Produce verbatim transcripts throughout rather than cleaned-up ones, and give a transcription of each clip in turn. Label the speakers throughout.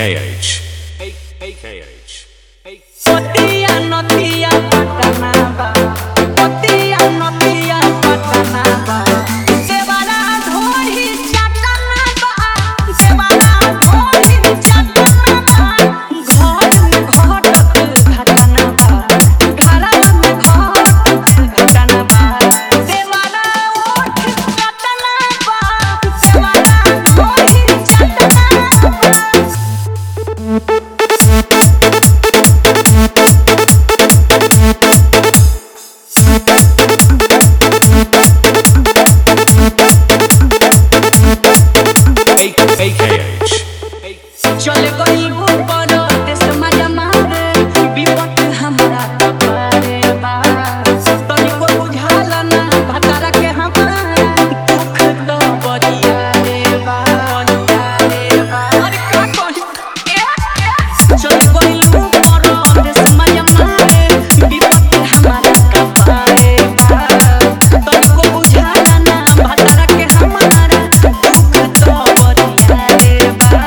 Speaker 1: H. A K H.
Speaker 2: Potia notia patanaba, potia notia patanaba. Devara dhori chatanaba, devara dhori chatanaba. Ghar mein ghatak ghatanaba, ghara mein ghatak ghatanaba. Devara oth chatanaba, devara dhori chatanaba.
Speaker 1: A K H.
Speaker 2: चले गई ऊपर देश माया मारे विपत हमरा कपारे बा तनिको बुझाला ना भतारा के हमारा दुख तो बरिया रे बा बरिया रे बा अरे का कही चले गई ऊपर देश माया मारे विपत हमरा कपारे बा तनिको बुझाला ना भतारा के हमारा दुख तो बरिया रे बा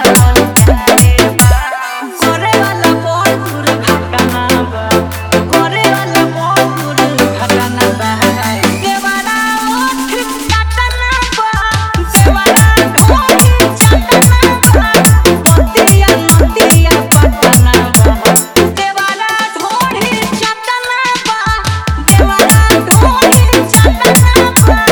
Speaker 2: करे वाला बहुत घटना बा करे वाला बहुत घटना बा देवारा ओठ घटना बा देवारा ढोली घटना बा पतिया नदिया पटना बा देवारा ढोली घटना बा देवारा ढोली घटना बा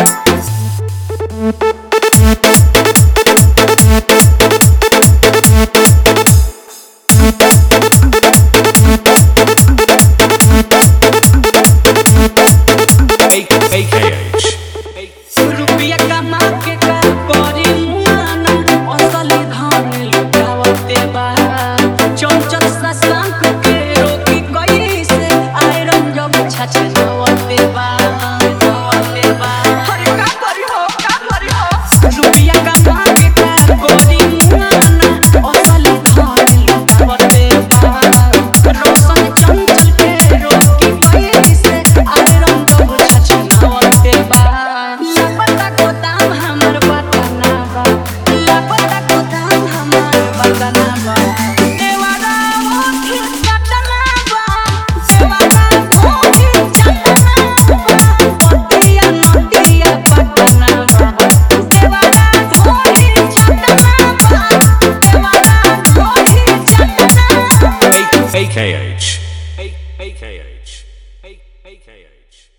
Speaker 1: A K H.
Speaker 2: रुपया कमा के का करी मुआना असली धन लुटावते बा चंचल ससांक के रोकी कैसे आयरन जब छछनवते बा नवते बा अरे का करी हो का करी हो रुपया कमा के का करी मुआना असली धन लुटावते बा रोशन चंचल के रोकी कैसे आयरन जब छछनवते बा लापता को दाम हमर बताना बा लापता को दाम हमर बताना बा देवारा ओठ घटना बा देवारा धोनी घटना बा पतिया नदिया पटना बा देवारा धोनी घटना बा देवारा धोनी घटना बा
Speaker 1: A K H. A K H. A K H.